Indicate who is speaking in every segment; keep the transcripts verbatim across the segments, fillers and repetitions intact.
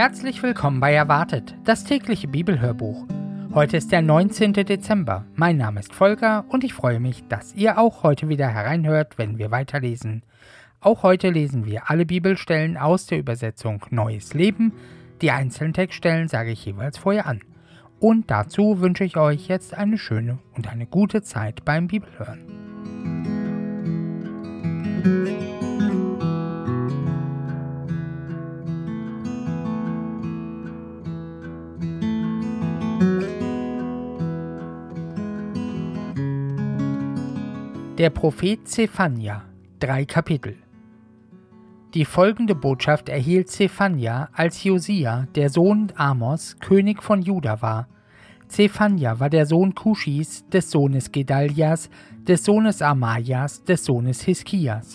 Speaker 1: Herzlich willkommen bei Erwartet, das tägliche Bibelhörbuch. Heute ist der neunzehnte Dezember. Mein Name ist Volker und ich freue mich, dass ihr auch heute wieder hereinhört, wenn wir weiterlesen. Auch heute lesen wir alle Bibelstellen aus der Übersetzung Neues Leben. Die einzelnen Textstellen sage ich jeweils vorher an. Und dazu wünsche ich euch jetzt eine schöne und eine gute Zeit beim Bibelhören. Der Prophet Zephania, drei Kapitel. Die folgende Botschaft erhielt Zephania, als Josia, der Sohn Amos, König von Juda war. Zephania war der Sohn Kuschis, des Sohnes Gedalias, des Sohnes Amajas, des Sohnes Hiskias.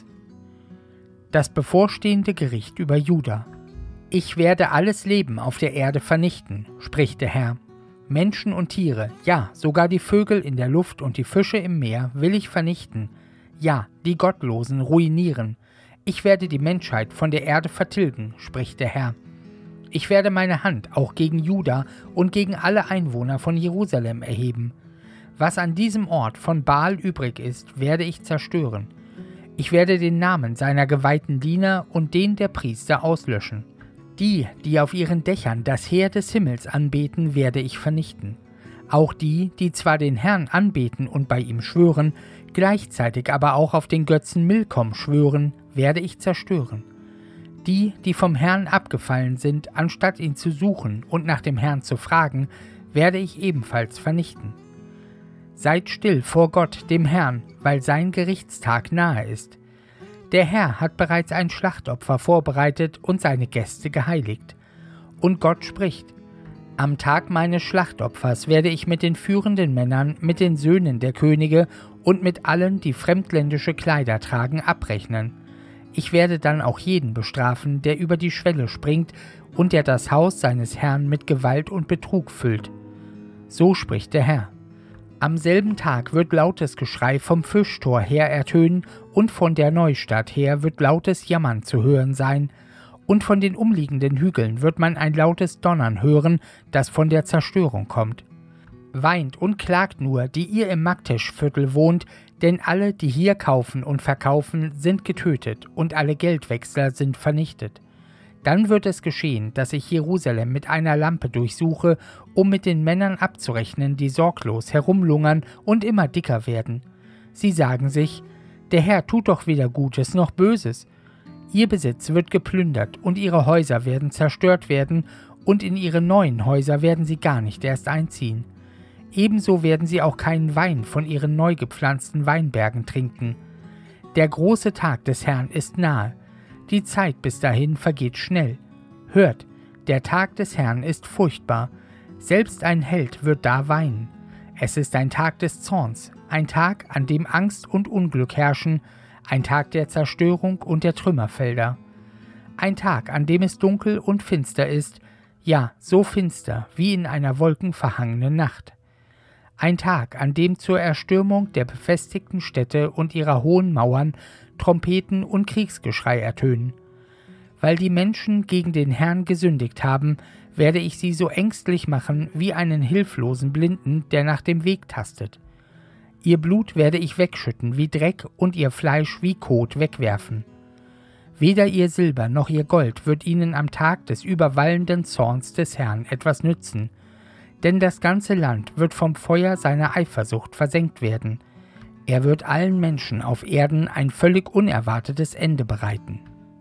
Speaker 1: Das bevorstehende Gericht über Juda. Ich werde alles Leben auf der Erde vernichten, spricht der Herr. Menschen und Tiere, ja, sogar die Vögel in der Luft und die Fische im Meer will ich vernichten. Ja, die Gottlosen ruinieren. Ich werde die Menschheit von der Erde vertilgen, spricht der Herr. Ich werde meine Hand auch gegen Juda und gegen alle Einwohner von Jerusalem erheben. Was an diesem Ort von Baal übrig ist, werde ich zerstören. Ich werde den Namen seiner geweihten Diener und den der Priester auslöschen. Die, die auf ihren Dächern das Heer des Himmels anbeten, werde ich vernichten. Auch die, die zwar den Herrn anbeten und bei ihm schwören, gleichzeitig aber auch auf den Götzen Milkom schwören, werde ich zerstören. Die, die vom Herrn abgefallen sind, anstatt ihn zu suchen und nach dem Herrn zu fragen, werde ich ebenfalls vernichten. Seid still vor Gott, dem Herrn, weil sein Gerichtstag nahe ist. Der Herr hat bereits ein Schlachtopfer vorbereitet und seine Gäste geheiligt. Und Gott spricht: Am Tag meines Schlachtopfers werde ich mit den führenden Männern, mit den Söhnen der Könige und mit allen, die fremdländische Kleider tragen, abrechnen. Ich werde dann auch jeden bestrafen, der über die Schwelle springt und der das Haus seines Herrn mit Gewalt und Betrug füllt. So spricht der Herr. Am selben Tag wird lautes Geschrei vom Fischtor her ertönen und von der Neustadt her wird lautes Jammern zu hören sein, und von den umliegenden Hügeln wird man ein lautes Donnern hören, das von der Zerstörung kommt. Weint und klagt nur, die ihr im Magteschviertel wohnt, denn alle, die hier kaufen und verkaufen, sind getötet und alle Geldwechsler sind vernichtet. Dann wird es geschehen, dass ich Jerusalem mit einer Lampe durchsuche, um mit den Männern abzurechnen, die sorglos herumlungern und immer dicker werden. Sie sagen sich: Der Herr tut doch weder Gutes noch Böses. Ihr Besitz wird geplündert und ihre Häuser werden zerstört werden, und in ihre neuen Häuser werden sie gar nicht erst einziehen. Ebenso werden sie auch keinen Wein von ihren neu gepflanzten Weinbergen trinken. Der große Tag des Herrn ist nahe. Die Zeit bis dahin vergeht schnell. Hört, der Tag des Herrn ist furchtbar. Selbst ein Held wird da weinen. Es ist ein Tag des Zorns, ein Tag, an dem Angst und Unglück herrschen, ein Tag der Zerstörung und der Trümmerfelder. Ein Tag, an dem es dunkel und finster ist, ja, so finster wie in einer wolkenverhangenen Nacht. Ein Tag, an dem zur Erstürmung der befestigten Städte und ihrer hohen Mauern Trompeten und Kriegsgeschrei ertönen. Weil die Menschen gegen den Herrn gesündigt haben, werde ich sie so ängstlich machen wie einen hilflosen Blinden, der nach dem Weg tastet. Ihr Blut werde ich wegschütten wie Dreck und ihr Fleisch wie Kot wegwerfen. Weder ihr Silber noch ihr Gold wird ihnen am Tag des überwallenden Zorns des Herrn etwas nützen, denn das ganze Land wird vom Feuer seiner Eifersucht versenkt werden. Er wird allen Menschen auf Erden ein völlig unerwartetes Ende bereiten.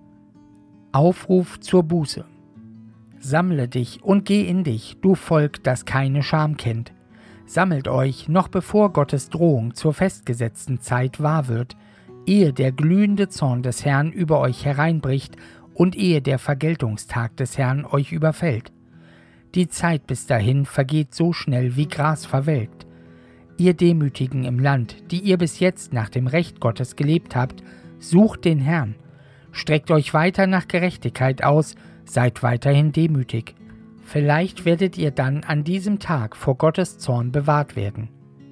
Speaker 1: Aufruf zur Buße. Sammle dich und geh in dich, du Volk, das keine Scham kennt. Sammelt euch, noch bevor Gottes Drohung zur festgesetzten Zeit wahr wird, ehe der glühende Zorn des Herrn über euch hereinbricht und ehe der Vergeltungstag des Herrn euch überfällt. Die Zeit bis dahin vergeht so schnell, wie Gras verwelkt. Ihr Demütigen im Land, die ihr bis jetzt nach dem Recht Gottes gelebt habt, sucht den Herrn. Streckt euch weiter nach Gerechtigkeit aus, seid weiterhin demütig. Vielleicht werdet ihr dann an diesem Tag vor Gottes Zorn bewahrt werden.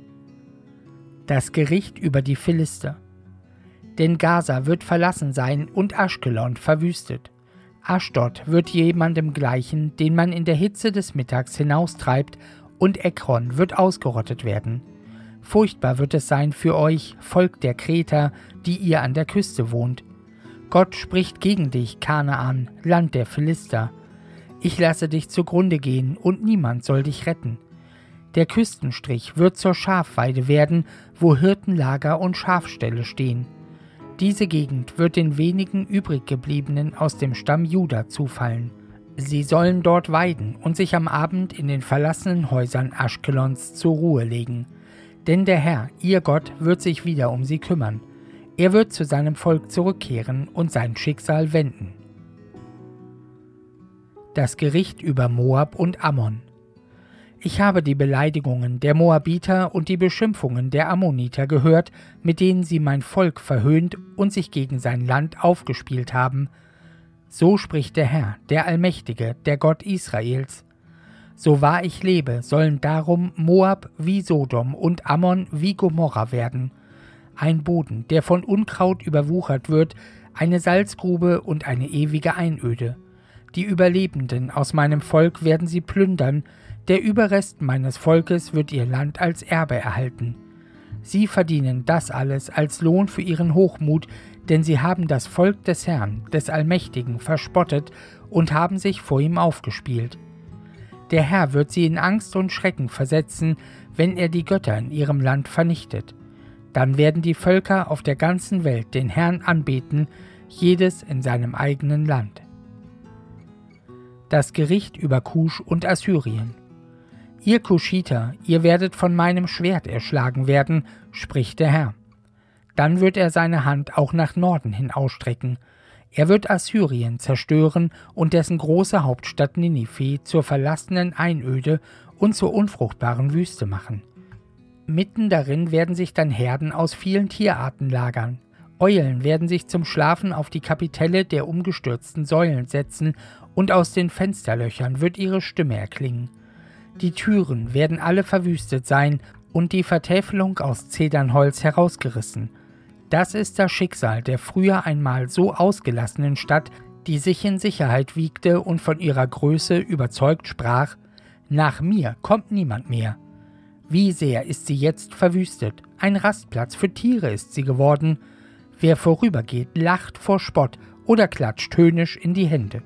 Speaker 1: Das Gericht über die Philister. Denn Gaza wird verlassen sein und Aschkelon verwüstet. Aschdod wird jemandem gleichen, den man in der Hitze des Mittags hinaustreibt, und Ekron wird ausgerottet werden. Furchtbar wird es sein für euch, Volk der Kreter, die ihr an der Küste wohnt. Gott spricht gegen dich, Kanaan, Land der Philister. Ich lasse dich zugrunde gehen, und niemand soll dich retten. Der Küstenstrich wird zur Schafweide werden, wo Hirtenlager und Schafställe stehen. Diese Gegend wird den wenigen übriggebliebenen aus dem Stamm Juda zufallen. Sie sollen dort weiden und sich am Abend in den verlassenen Häusern Aschkelons zur Ruhe legen. Denn der Herr, ihr Gott, wird sich wieder um sie kümmern. Er wird zu seinem Volk zurückkehren und sein Schicksal wenden. Das Gericht über Moab und Ammon. Ich habe die Beleidigungen der Moabiter und die Beschimpfungen der Ammoniter gehört, mit denen sie mein Volk verhöhnt und sich gegen sein Land aufgespielt haben. So spricht der Herr, der Allmächtige, der Gott Israels. So wahr ich lebe, sollen darum Moab wie Sodom und Ammon wie Gomorra werden. Ein Boden, der von Unkraut überwuchert wird, eine Salzgrube und eine ewige Einöde. Die Überlebenden aus meinem Volk werden sie plündern, der Überrest meines Volkes wird ihr Land als Erbe erhalten. Sie verdienen das alles als Lohn für ihren Hochmut, denn sie haben das Volk des Herrn, des Allmächtigen, verspottet und haben sich vor ihm aufgespielt. Der Herr wird sie in Angst und Schrecken versetzen, wenn er die Götter in ihrem Land vernichtet. Dann werden die Völker auf der ganzen Welt den Herrn anbeten, jedes in seinem eigenen Land. Das Gericht über Kusch und Assyrien. Ihr Kuschiter, ihr werdet von meinem Schwert erschlagen werden, spricht der Herr. Dann wird er seine Hand auch nach Norden hin ausstrecken. Er wird Assyrien zerstören und dessen große Hauptstadt Ninive zur verlassenen Einöde und zur unfruchtbaren Wüste machen. Mitten darin werden sich dann Herden aus vielen Tierarten lagern. Eulen werden sich zum Schlafen auf die Kapitelle der umgestürzten Säulen setzen, und aus den Fensterlöchern wird ihre Stimme erklingen. Die Türen werden alle verwüstet sein und die Vertäfelung aus Zedernholz herausgerissen. Das ist das Schicksal der früher einmal so ausgelassenen Stadt, die sich in Sicherheit wiegte und von ihrer Größe überzeugt sprach: Nach mir kommt niemand mehr. Wie sehr ist sie jetzt verwüstet, ein Rastplatz für Tiere ist sie geworden. Wer vorübergeht, lacht vor Spott oder klatscht höhnisch in die Hände.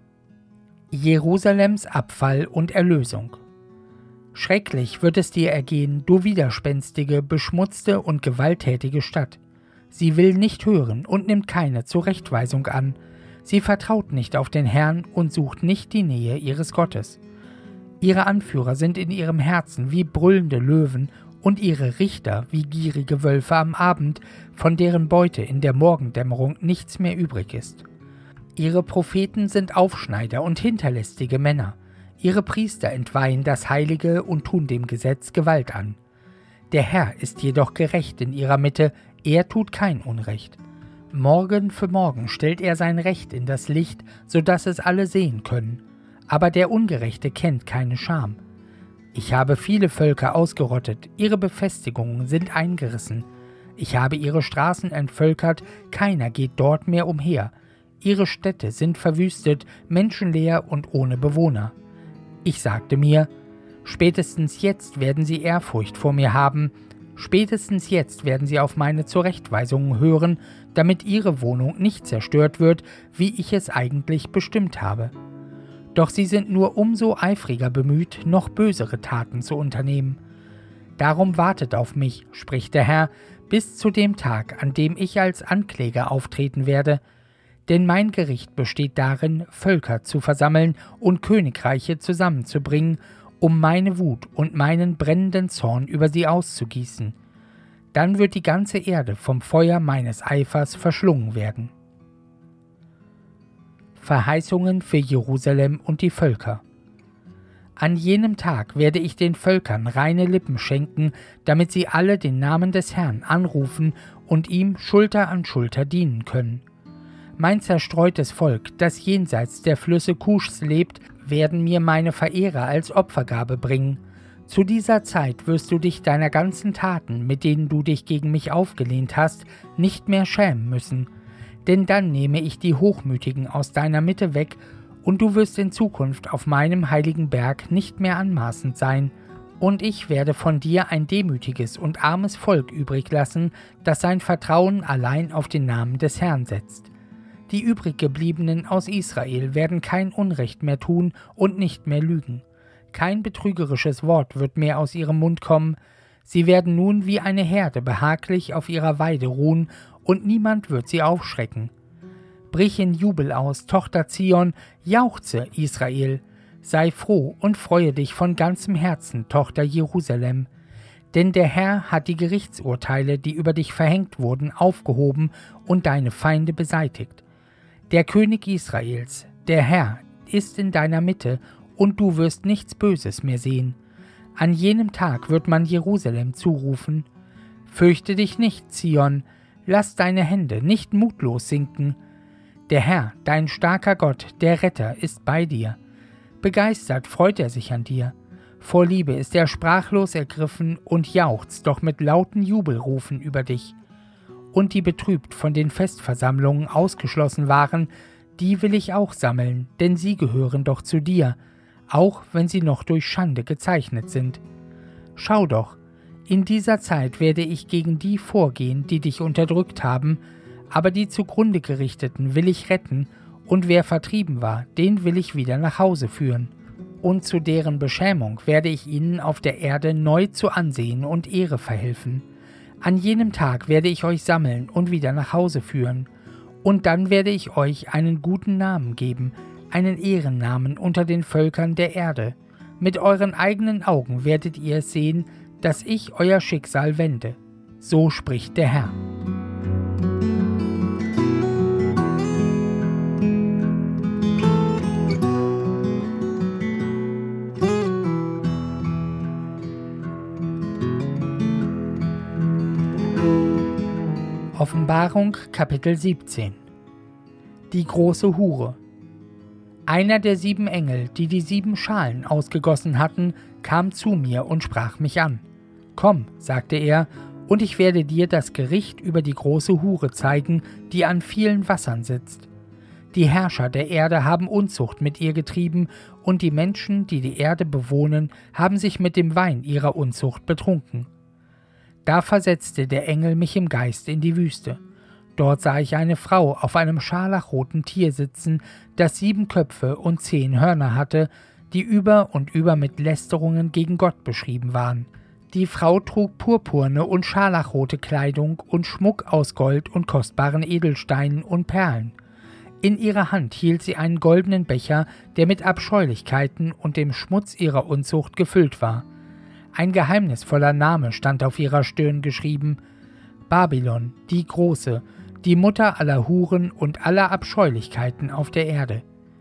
Speaker 1: Jerusalems Abfall und Erlösung. Schrecklich wird es dir ergehen, du widerspenstige, beschmutzte und gewalttätige Stadt. Sie will nicht hören und nimmt keine Zurechtweisung an. Sie vertraut nicht auf den Herrn und sucht nicht die Nähe ihres Gottes. Ihre Anführer sind in ihrem Herzen wie brüllende Löwen und ihre Richter wie gierige Wölfe am Abend, von deren Beute in der Morgendämmerung nichts mehr übrig ist. Ihre Propheten sind Aufschneider und hinterlistige Männer. Ihre Priester entweihen das Heilige und tun dem Gesetz Gewalt an. Der Herr ist jedoch gerecht in ihrer Mitte, er tut kein Unrecht. Morgen für morgen stellt er sein Recht in das Licht, so dass es alle sehen können. Aber der Ungerechte kennt keine Scham. Ich habe viele Völker ausgerottet, ihre Befestigungen sind eingerissen. Ich habe ihre Straßen entvölkert, keiner geht dort mehr umher. Ihre Städte sind verwüstet, menschenleer und ohne Bewohner. Ich sagte mir, spätestens jetzt werden sie Ehrfurcht vor mir haben, spätestens jetzt werden sie auf meine Zurechtweisungen hören, damit ihre Wohnung nicht zerstört wird, wie ich es eigentlich bestimmt habe. Doch sie sind nur umso eifriger bemüht, noch bösere Taten zu unternehmen. Darum wartet auf mich, spricht der Herr, bis zu dem Tag, an dem ich als Ankläger auftreten werde, denn mein Gericht besteht darin, Völker zu versammeln und Königreiche zusammenzubringen, um meine Wut und meinen brennenden Zorn über sie auszugießen. Dann wird die ganze Erde vom Feuer meines Eifers verschlungen werden. Verheißungen für Jerusalem und die Völker. An jenem Tag werde ich den Völkern reine Lippen schenken, damit sie alle den Namen des Herrn anrufen und ihm Schulter an Schulter dienen können. Mein zerstreutes Volk, das jenseits der Flüsse Kuschs lebt, werden mir meine Verehrer als Opfergabe bringen. Zu dieser Zeit wirst du dich deiner ganzen Taten, mit denen du dich gegen mich aufgelehnt hast, nicht mehr schämen müssen. Denn dann nehme ich die Hochmütigen aus deiner Mitte weg, und du wirst in Zukunft auf meinem heiligen Berg nicht mehr anmaßend sein, und ich werde von dir ein demütiges und armes Volk übrig lassen, das sein Vertrauen allein auf den Namen des Herrn setzt. Die übriggebliebenen aus Israel werden kein Unrecht mehr tun und nicht mehr lügen. Kein betrügerisches Wort wird mehr aus ihrem Mund kommen. Sie werden nun wie eine Herde behaglich auf ihrer Weide ruhen, und niemand wird sie aufschrecken. Brich in Jubel aus, Tochter Zion, jauchze, Israel. Sei froh und freue dich von ganzem Herzen, Tochter Jerusalem. Denn der Herr hat die Gerichtsurteile, die über dich verhängt wurden, aufgehoben und deine Feinde beseitigt. Der König Israels, der Herr, ist in deiner Mitte, und du wirst nichts Böses mehr sehen. An jenem Tag wird man Jerusalem zurufen: Fürchte dich nicht, Zion, lass deine Hände nicht mutlos sinken. Der Herr, dein starker Gott, der Retter, ist bei dir. Begeistert freut er sich an dir. Vor Liebe ist er sprachlos ergriffen und jauchzt doch mit lauten Jubelrufen über dich. Und die betrübt von den Festversammlungen ausgeschlossen waren, die will ich auch sammeln, denn sie gehören doch zu dir, auch wenn sie noch durch Schande gezeichnet sind. Schau doch, in dieser Zeit werde ich gegen die vorgehen, die dich unterdrückt haben, aber die zugrunde gerichteten will ich retten, und wer vertrieben war, den will ich wieder nach Hause führen. Und zu deren Beschämung werde ich ihnen auf der Erde neu zu Ansehen und Ehre verhelfen. An jenem Tag werde ich euch sammeln und wieder nach Hause führen. Und dann werde ich euch einen guten Namen geben, einen Ehrennamen unter den Völkern der Erde. Mit euren eigenen Augen werdet ihr es sehen, dass ich euer Schicksal wende. So spricht der Herr. Offenbarung Kapitel siebzehn. Die große Hure. Einer der sieben Engel, die die sieben Schalen ausgegossen hatten, kam zu mir und sprach mich an. Komm, sagte er, und ich werde dir das Gericht über die große Hure zeigen, die an vielen Wassern sitzt. Die Herrscher der Erde haben Unzucht mit ihr getrieben, und die Menschen, die die Erde bewohnen, haben sich mit dem Wein ihrer Unzucht betrunken. Da versetzte der Engel mich im Geist in die Wüste. Dort sah ich eine Frau auf einem scharlachroten Tier sitzen, das sieben Köpfe und zehn Hörner hatte, die über und über mit Lästerungen gegen Gott beschrieben waren. Die Frau trug purpurne und scharlachrote Kleidung und Schmuck aus Gold und kostbaren Edelsteinen und Perlen. In ihrer Hand hielt sie einen goldenen Becher, der mit Abscheulichkeiten und dem Schmutz ihrer Unzucht gefüllt war. Ein geheimnisvoller Name stand auf ihrer Stirn geschrieben: Babylon, die Große, die Mutter aller Huren und aller Abscheulichkeiten auf der Erde.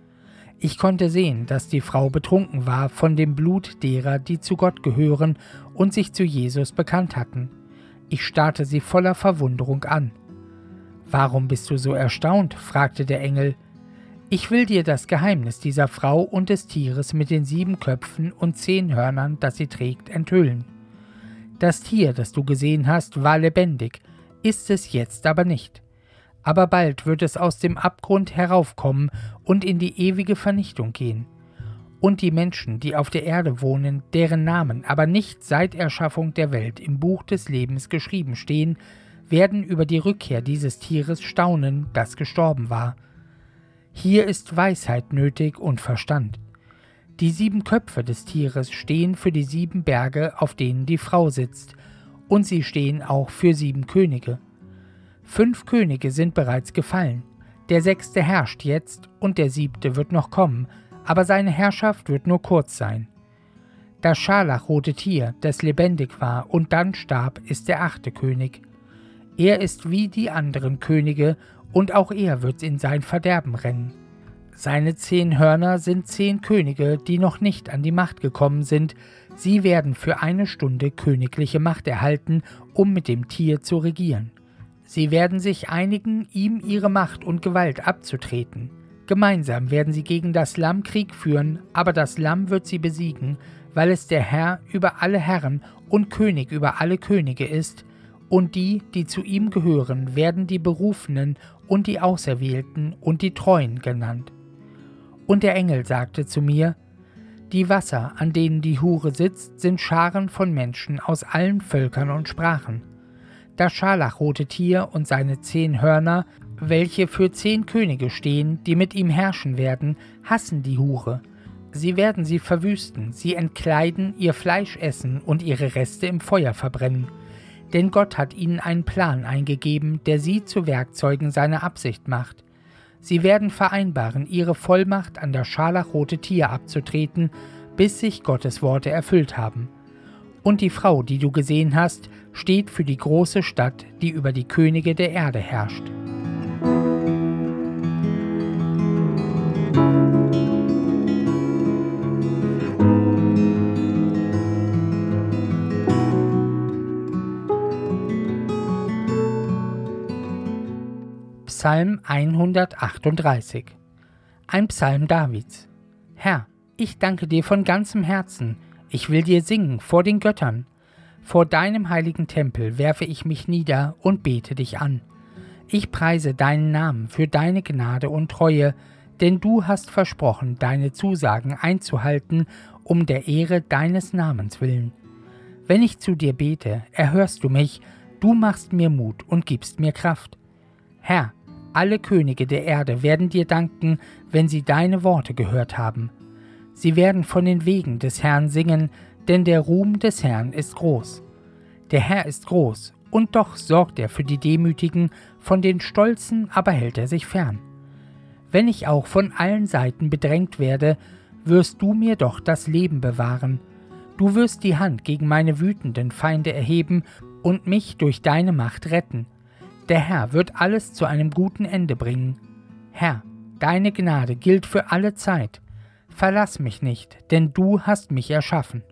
Speaker 1: Ich konnte sehen, dass die Frau betrunken war von dem Blut derer, die zu Gott gehören und sich zu Jesus bekannt hatten. Ich starrte sie voller Verwunderung an. »Warum bist du so erstaunt?« fragte der Engel. »Ich will dir das Geheimnis dieser Frau und des Tieres mit den sieben Köpfen und zehn Hörnern, das sie trägt, enthüllen. Das Tier, das du gesehen hast, war lebendig, ist es jetzt aber nicht. Aber bald wird es aus dem Abgrund heraufkommen und in die ewige Vernichtung gehen. Und die Menschen, die auf der Erde wohnen, deren Namen aber nicht seit Erschaffung der Welt im Buch des Lebens geschrieben stehen, werden über die Rückkehr dieses Tieres staunen, das gestorben war. Hier ist Weisheit nötig und Verstand. Die sieben Köpfe des Tieres stehen für die sieben Berge, auf denen die Frau sitzt, und sie stehen auch für sieben Könige. Fünf Könige sind bereits gefallen, der sechste herrscht jetzt und der siebte wird noch kommen, aber seine Herrschaft wird nur kurz sein. Das scharlachrote Tier, das lebendig war und dann starb, ist der achte König. Er ist wie die anderen Könige, und auch er wird in sein Verderben rennen. Seine zehn Hörner sind zehn Könige, die noch nicht an die Macht gekommen sind. Sie werden für eine Stunde königliche Macht erhalten, um mit dem Tier zu regieren. Sie werden sich einigen, ihm ihre Macht und Gewalt abzutreten. Gemeinsam werden sie gegen das Lamm Krieg führen, aber das Lamm wird sie besiegen, weil es der Herr über alle Herren und König über alle Könige ist, Und die, die zu ihm gehören, werden die Berufenen und die Auserwählten und die Treuen genannt. Und der Engel sagte zu mir: Die Wasser, an denen die Hure sitzt, sind Scharen von Menschen aus allen Völkern und Sprachen. Das scharlachrote Tier und seine zehn Hörner, welche für zehn Könige stehen, die mit ihm herrschen werden, hassen die Hure. Sie werden sie verwüsten, sie entkleiden, ihr Fleisch essen und ihre Reste im Feuer verbrennen. Denn Gott hat ihnen einen Plan eingegeben, der sie zu Werkzeugen seiner Absicht macht. Sie werden vereinbaren, ihre Vollmacht an das scharlachrote Tier abzutreten, bis sich Gottes Worte erfüllt haben. Und die Frau, die du gesehen hast, steht für die große Stadt, die über die Könige der Erde herrscht. Psalm hundertachtunddreißig. Ein Psalm Davids. Herr, ich danke dir von ganzem Herzen, ich will dir singen vor den Göttern. Vor deinem heiligen Tempel werfe ich mich nieder und bete dich an. Ich preise deinen Namen für deine Gnade und Treue, denn du hast versprochen, deine Zusagen einzuhalten, um der Ehre deines Namens willen. Wenn ich zu dir bete, erhörst du mich, du machst mir Mut und gibst mir Kraft. Herr, alle Könige der Erde werden dir danken, wenn sie deine Worte gehört haben. Sie werden von den Wegen des Herrn singen, denn der Ruhm des Herrn ist groß. Der Herr ist groß, und doch sorgt er für die Demütigen, von den Stolzen aber hält er sich fern. Wenn ich auch von allen Seiten bedrängt werde, wirst du mir doch das Leben bewahren. Du wirst die Hand gegen meine wütenden Feinde erheben und mich durch deine Macht retten. Der Herr wird alles zu einem guten Ende bringen. Herr, deine Gnade gilt für alle Zeit. Verlass mich nicht, denn du hast mich erschaffen.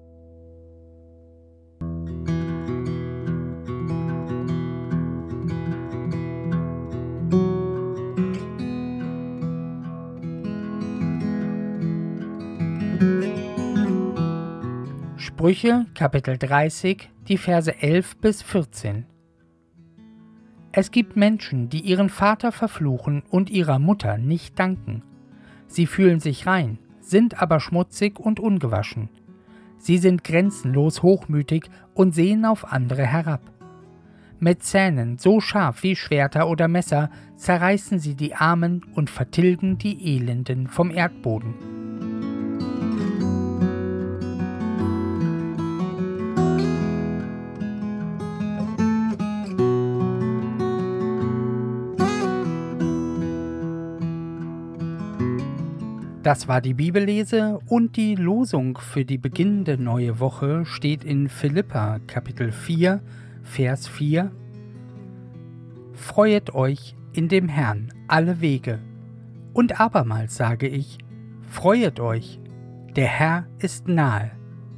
Speaker 1: Sprüche, Kapitel dreißig, die Verse elf bis vierzehn. Es gibt Menschen, die ihren Vater verfluchen und ihrer Mutter nicht danken. Sie fühlen sich rein, sind aber schmutzig und ungewaschen. Sie sind grenzenlos hochmütig und sehen auf andere herab. Mit Zähnen so scharf wie Schwerter oder Messer zerreißen sie die Armen und vertilgen die Elenden vom Erdboden. Das war die Bibellese und die Losung für die beginnende neue Woche steht in Philipper Kapitel vier, Vers vier. Freuet euch in dem Herrn alle Wege. Und abermals sage ich, freuet euch, der Herr ist nahe.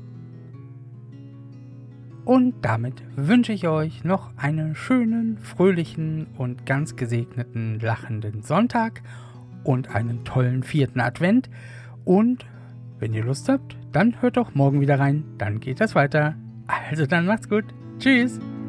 Speaker 1: Und damit wünsche ich euch noch einen schönen, fröhlichen und ganz gesegneten, lachenden Sonntag und einen tollen vierten Advent. Und wenn ihr Lust habt, dann hört doch morgen wieder rein. Dann geht das weiter. Also dann macht's gut. Tschüss.